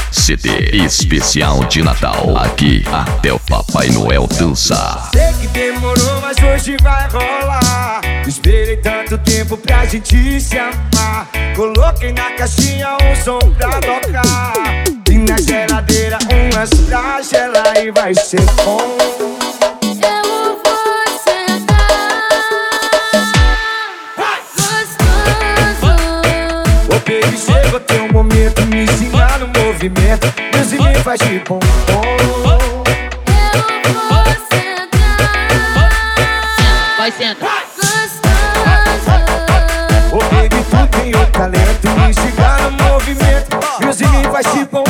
CD especial de Natal. Aqui até o Papai Noel dançar. Sei que demorou, mas hoje vai rolar. Esperei tanto tempo pra gente se amar. Coloquei na caixinha um som pra tocar. E na geladeira umas pra gelar e vai ser bom. Baby, chegou teu momento, me ensina no movimento. Deus me faz de bom. Eu vou sentar. Vai, senta. Ô baby, tu tem o talento, me ensina no movimento. Deus me faz de bom.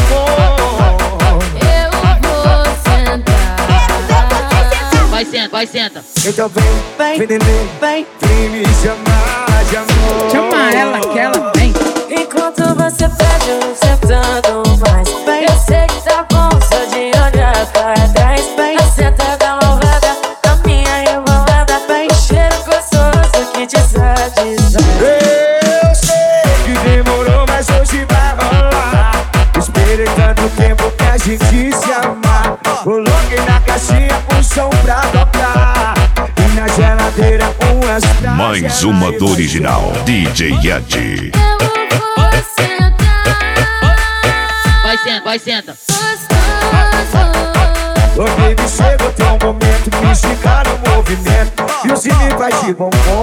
Eu vou sentar. Vai, senta, vai, senta. Então vem, neném, vem me chamar de amor. Chama ela que ela vem. Enquanto você pede, eu sentando mais bem. Eu sei que tá bom só de olhar pra trás. Bem, a sentada malvada da minha rebolada. Bem, cheiro gostoso que te satisfaz. Eu sei que demorou, mas hoje vai rolar. Esperei tanto tempo pra gente se amar. Coloquei na caixinha um som pra tocar. E na geladeira umas pra Mais uma do original, DJ Yadi. Vai, senta, vai, senta. Ô baby, chegou teu momento, me esticar no movimento. E o cine vai de bombom.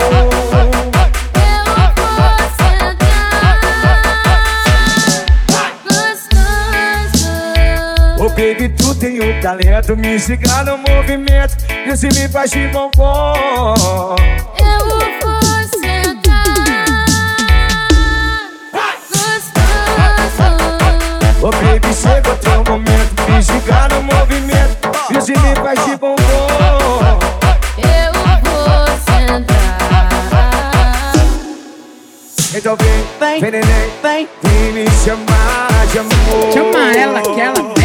Ô baby, tu tem o talento, me esticar no movimento. E o cine vai de bombom. Eu vou sentar. Ô baby, chegou teu momento, me esticar no movimento. E o cine vai de bombom. Eu vou sentar. Então vem, neném, vem me chamar de amor. Chama ela que ela